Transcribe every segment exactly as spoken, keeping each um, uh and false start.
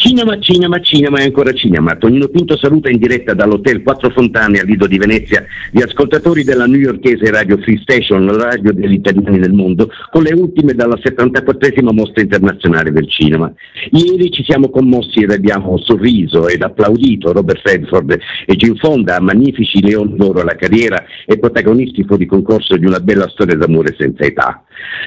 Cinema, cinema, cinema e ancora cinema. Tonino Pinto saluta in diretta dall'Hotel Quattro Fontane al Lido di Venezia gli ascoltatori della newyorkese Radio Free Station, la radio degli italiani nel mondo, con le ultime dalla settantaquattresima Mostra Internazionale del Cinema. Ieri ci siamo commossi ed abbiamo sorriso ed applaudito Robert Redford e Jane Fonda, magnifici leoni d'oro alla carriera e protagonisti fuori concorso di una bella storia d'amore senza età.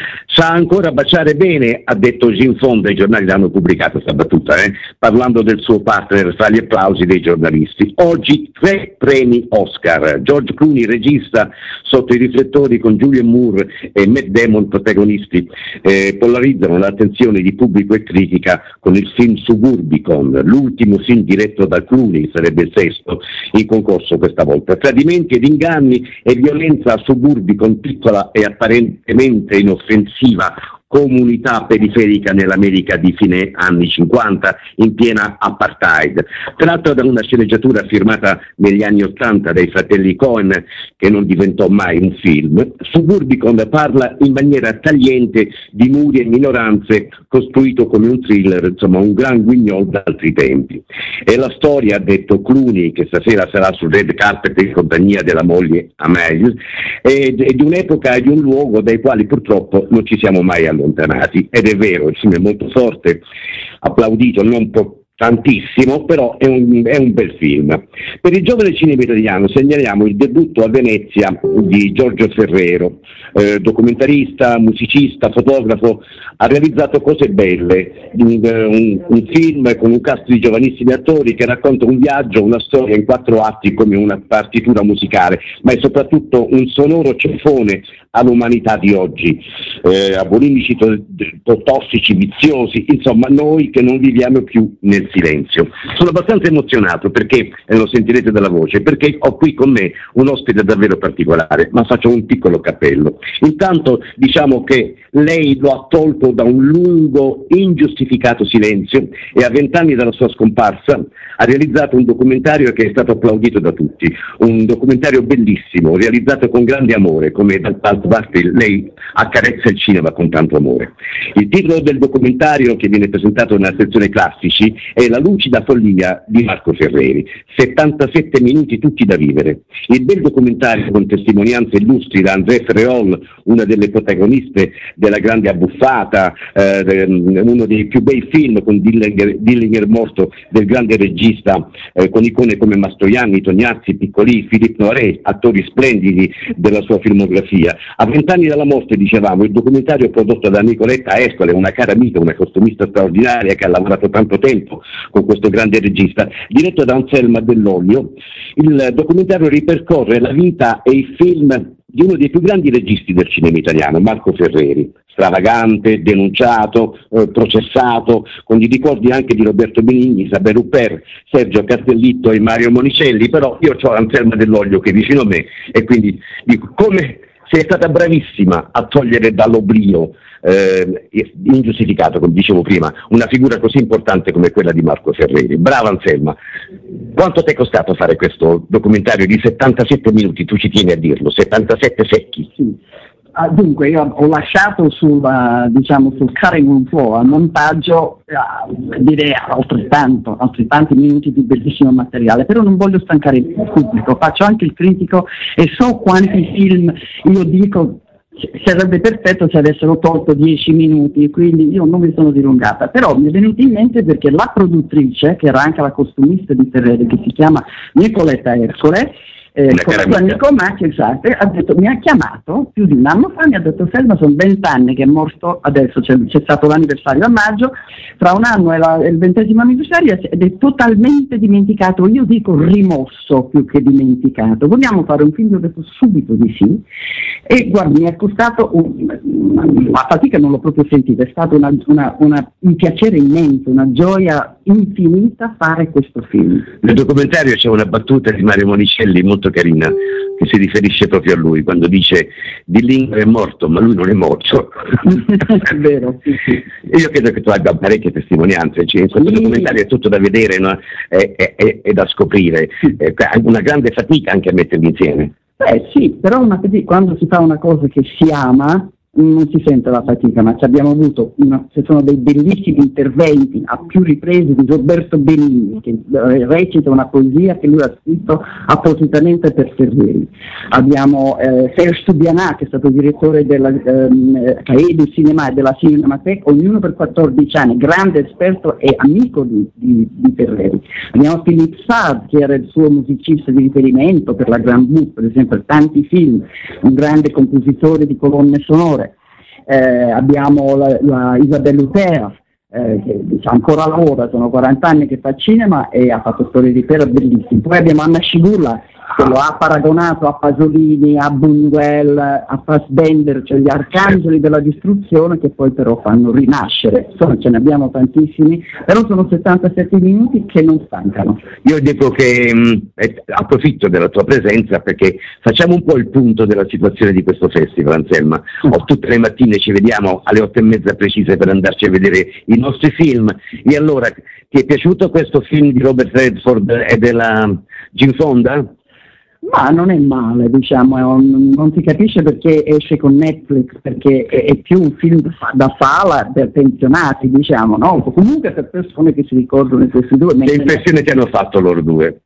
Sa ancora baciare bene, ha detto Jane Fonda, i giornali l'hanno pubblicata questa battuta, eh? parlando del suo partner fra gli applausi dei giornalisti. Oggi tre premi Oscar. George Clooney, regista, sotto i riflettori con Julianne Moore e Matt Damon protagonisti, eh, polarizzano l'attenzione di pubblico e critica con il film Suburbicon, l'ultimo film diretto da Clooney, sarebbe il sesto, in concorso questa volta. Tradimenti ed inganni e violenza a Suburbicon, piccola e apparentemente inoffensiva comunità periferica nell'America di fine anni cinquanta, in piena apartheid. Tratto da una sceneggiatura firmata negli anni ottanta dai fratelli Coen, che non diventò mai un film, Suburbicon parla in maniera tagliente di muri e minoranze, costruito come un thriller, insomma un gran guignol d'altri tempi. È la storia, ha detto Clooney, che stasera sarà sul red carpet in compagnia della moglie Amélie, e di un'epoca e di un luogo dai quali purtroppo non ci siamo mai allontanati. Ed è vero, il film è molto forte, applaudito non po- tantissimo, però è un, è un bel film. Per il giovane cinema italiano segnaliamo il debutto a Venezia di Giorgio Ferrero, eh, documentarista, musicista, fotografo, ha realizzato Cose belle, un, un, un film con un cast di giovanissimi attori che racconta un viaggio, una storia in quattro atti come una partitura musicale, ma è soprattutto un sonoro ceffone all'umanità di oggi, eh, abolimici, to- to- tossici, viziosi, insomma noi che non viviamo più nel silenzio. Sono abbastanza emozionato perché, e lo sentirete dalla voce, perché ho qui con me un ospite davvero particolare, ma faccio un piccolo cappello. Intanto diciamo che lei lo ha tolto da un lungo, ingiustificato silenzio e a vent'anni dalla sua scomparsa ha realizzato un documentario che è stato applaudito da tutti, un documentario bellissimo, realizzato con grande amore, come d'altra parte lei accarezza il cinema con tanto amore. Il titolo del documentario, che viene presentato nella sezione classici, è La lucida follia di Marco Ferreri, settantasette minuti tutti da vivere. Il bel documentario con testimonianze illustri da André Ferreol, una delle protagoniste della Grande Abbuffata, eh, uno dei più bei film con Dillinger, Dillinger morto, del grande regista, eh, con icone come Mastroianni, Tognazzi, Piccoli, Philippe Noiret, attori splendidi della sua filmografia. A vent'anni dalla morte, dicevamo, il documentario prodotto da Nicoletta Ercole, una cara amica, una costumista straordinaria che ha lavorato tanto tempo con questo grande regista, diretto da Anselma Dell'Olio. Il documentario ripercorre la vita e i film di uno dei più grandi registi del cinema italiano, Marco Ferreri, stravagante, denunciato, eh, processato, con i ricordi anche di Roberto Benigni, Isabelle Huppert, Sergio Castellitto e Mario Monicelli, però io ho Anselma Dell'Olio che è vicino a me e quindi dico, come sei stata bravissima a togliere dall'oblio eh, ingiustificato, come dicevo prima, una figura così importante come quella di Marco Ferreri. Brava Anselma. Quanto ti è costato fare questo documentario di settantasette minuti? Tu ci tieni a dirlo, settantasette secchi. Sì. Ah, dunque io ho lasciato sul, uh, diciamo, sul cutting room floor, al montaggio, uh, direi altrettanto, altrettanti minuti di bellissimo materiale, però non voglio stancare il pubblico, faccio anche il critico e so quanti film io dico sarebbe perfetto se avessero tolto dieci minuti, quindi io non mi sono dilungata, però mi è venuto in mente perché la produttrice, che era anche la costumista di Ferreri, che si chiama Nicoletta Ercole, Eh, con Nico Macchio, esatto, ha detto, mi ha chiamato più di un anno fa, mi ha detto Selma, sono vent'anni che è morto, adesso c'è, c'è stato l'anniversario a maggio, fra un anno è, la, è il ventesimo anniversario ed è totalmente dimenticato, io dico rimosso più che dimenticato. Vogliamo fare un film? Io ho detto subito di sì e guardi, mi è costato un, a fatica, non l'ho proprio sentito, è stato una, una, una, un piacere immenso, una gioia infinita fare questo film. Nel documentario c'è una battuta di Mario Monicelli molto carina che si riferisce proprio a lui quando dice Dillinger è morto ma lui non è morto. È vero, sì, sì. Io credo che tu abbia parecchie testimonianze, cioè, in questo sì. documentario è tutto da vedere, no? è, è, è, è da scoprire, è una grande fatica anche a metterli insieme. Beh sì, però una, quando si fa una cosa che si ama non si sente la fatica, ma ci abbiamo avuto una, ci sono dei bellissimi interventi a più riprese di Roberto Benigni, che eh, recita una poesia che lui ha scritto appositamente per Ferreri. Abbiamo eh, Serge Stubianà, che è stato direttore della ehm, Cahiers du Cinéma e della Cinemateca, ognuno per quattordici anni, grande esperto e amico di, di, di Ferreri. Abbiamo Philippe Sard, che era il suo musicista di riferimento per la Grand Bouffe, per esempio, per tanti film, un grande compositore di colonne sonore. Eh, abbiamo la, la Isabelle Huppert, eh, che diciamo, ancora lavora, sono quaranta anni che fa cinema e ha fatto storie di Pera bellissime. Poi abbiamo Anna Scibula, che lo ha paragonato a Pasolini, a Buñuel, a Fassbender, cioè gli arcangeli della distruzione che poi però fanno rinascere. Insomma, ce ne abbiamo tantissimi, però sono settantasette minuti che non stancano. Io dico che mh, eh, approfitto della tua presenza perché facciamo un po' il punto della situazione di questo festival, Anselma. Mm. O tutte le mattine ci vediamo alle otto e mezza precise per andarci a vedere i nostri film. E allora, ti è piaciuto questo film di Robert Redford e della Jane Fonda? Ma non è male, diciamo, è un, non si capisce perché esce con Netflix, perché è, è più un film da sala per pensionati, diciamo, no? Comunque per persone che si ricordano di questi due. Che impressione ti hanno fatto loro due?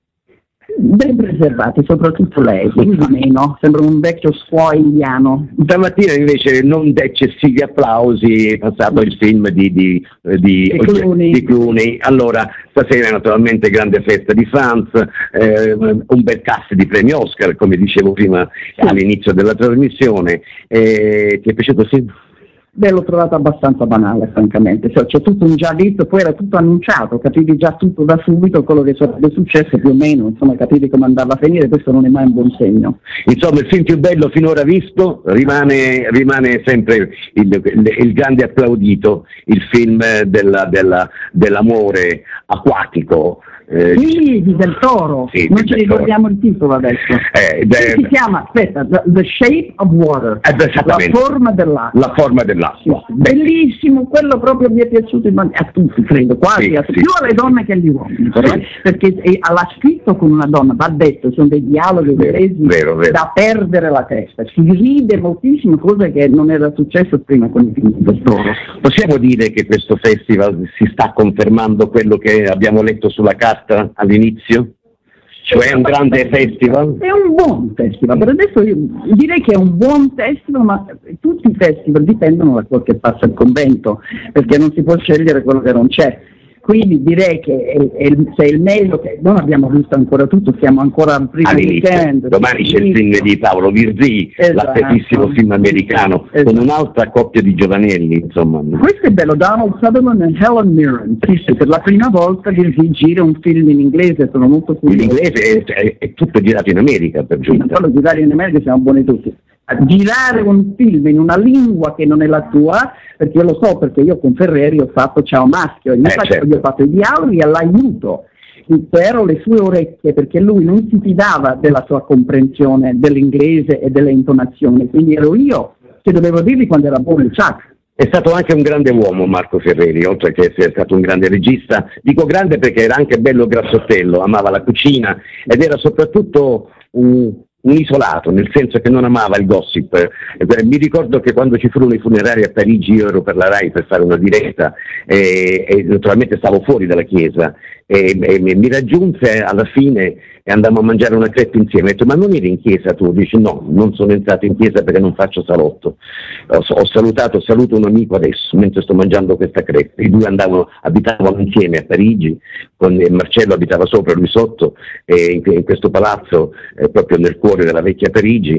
Ben preservati, soprattutto lei, quindi meno, sembra un vecchio scuola indiano. Stamattina invece non eccessivi applausi, è passato il film di, di, di, di, Clooney. di Clooney. Allora, stasera naturalmente grande festa di fans, eh, un bel cast di premi Oscar, come dicevo prima sì. all'inizio della trasmissione. Eh, ti è piaciuto il film? Beh, l'ho trovato abbastanza banale, francamente. Cioè, c'è tutto un già detto, poi era tutto annunciato, capivi già tutto da subito, quello che sarebbe successo più o meno, insomma, capivi come andava a finire, questo non è mai un buon segno. Insomma, il film più bello finora visto rimane, rimane sempre il, il, il grande applaudito, il film della, della, dell'amore acquatico. Eh, sì, di Del Toro, sì, non ci ricordiamo il titolo adesso. Eh, de... Si chiama, aspetta, The, the Shape of Water, la forma dell'acqua. La forma dell'acqua. Sì, bellissimo, quello proprio mi è piaciuto a tutti, credo, quasi sì, a tutti, sì. più alle donne che agli uomini, sì. perché eh, l'ha scritto con una donna, va detto, sono dei dialoghi inglesi da perdere la testa, si ride moltissimo, cosa che non era successo prima con i film di Del Toro. Possiamo dire che questo festival si sta confermando quello che abbiamo letto sulla carta all'inizio? Cioè è un grande festival? È un buon festival, per adesso io direi che è un buon festival, ma tutti i festival dipendono da quel che passa il convento, perché non si può scegliere quello che non c'è. Quindi direi che è, è, se è il meglio, che non abbiamo visto ancora tutto, siamo ancora al primo weekend. Domani c'è il film di Paolo Virzì, esatto. L'attesissimo film americano, esatto. Con un'altra coppia di giovanelli, insomma. Questo è bello, Donald Sutherland e Helen Mirren. Sì, per la prima volta Virzì gira un film in inglese, sono molto curioso. In inglese è, è, è tutto girato in America, per giunta. Sì, quello girare in America siamo buoni tutti. A girare un film in una lingua che non è la tua, perché io lo so, perché io con Ferreri ho fatto Ciao Maschio, io, eh, faccio, certo. io ho fatto i dialoghi e l'aiuto, ero le sue orecchie, perché lui non si fidava della sua comprensione dell'inglese e delle intonazioni, quindi ero io che dovevo dirgli quando era buono il Chuck. È stato anche un grande uomo Marco Ferreri, oltre che essere stato un grande regista. Dico grande perché era anche bello grassottello, amava la cucina ed era soprattutto un... un isolato, nel senso che non amava il gossip. Eh, mi ricordo che quando ci furono i funerali a Parigi io ero per la Rai per fare una diretta e, e naturalmente stavo fuori dalla chiesa e, e mi raggiunse alla fine e andammo a mangiare una crepe insieme. Ho detto: ma non eri in chiesa tu? Dici: no, non sono entrato in chiesa perché non faccio salotto. Ho, ho salutato, saluto un amico adesso mentre sto mangiando questa crepe. I due andavano, abitavano insieme a Parigi, con Marcello abitava sopra, lui sotto, e in, in questo palazzo eh, proprio nel cuore della vecchia Parigi,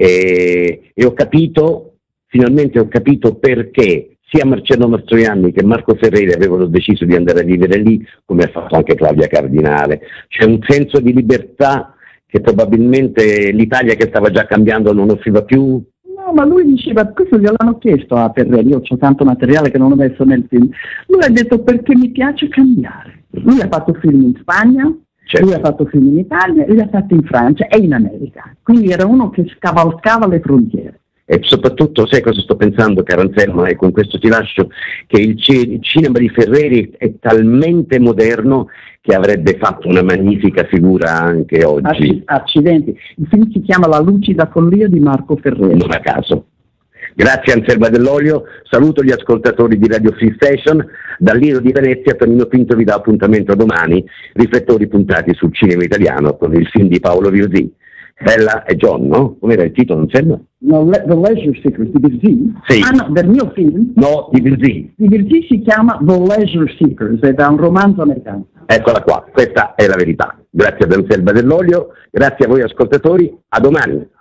e, e ho capito, finalmente ho capito perché sia Marcello Mastroianni che Marco Ferreri avevano deciso di andare a vivere lì, come ha fatto anche Claudia Cardinale. C'è un senso di libertà che probabilmente l'Italia, che stava già cambiando, non offriva più. No, ma lui diceva, questo gliel'hanno chiesto a Ferreri, io ho tanto materiale che non ho messo nel film. Lui ha detto: perché mi piace cambiare. Lui ha fatto film in Spagna, certo. Lui ha fatto film in Italia, lui ha fatto in Francia e in America. Quindi era uno che scavalcava le frontiere. E soprattutto, sai cosa sto pensando, caro Anselmo, e con questo ti lascio, che il, ci- il cinema di Ferreri è talmente moderno che avrebbe fatto una magnifica figura anche oggi. Accidenti. Il film si chiama La lucida follia di Marco Ferreri. Non a caso. Grazie Anselma Dell'Olio, saluto gli ascoltatori di Radio Free Station, dal Lido di Venezia Tonino Pinto vi dà appuntamento a domani, riflettori puntati sul cinema italiano con il film di Paolo Virzì. Bella e John, no? Com'era il titolo, Anselma? No, Le- The Leisure Seekers di Virzì? Sì. Ah no, del mio film? No, di Virzì. Di Virzì si chiama The Leisure Seekers, è da un romanzo americano. Eccola qua, questa è la verità. Grazie ad Anselma Dell'Olio, grazie a voi ascoltatori, a domani.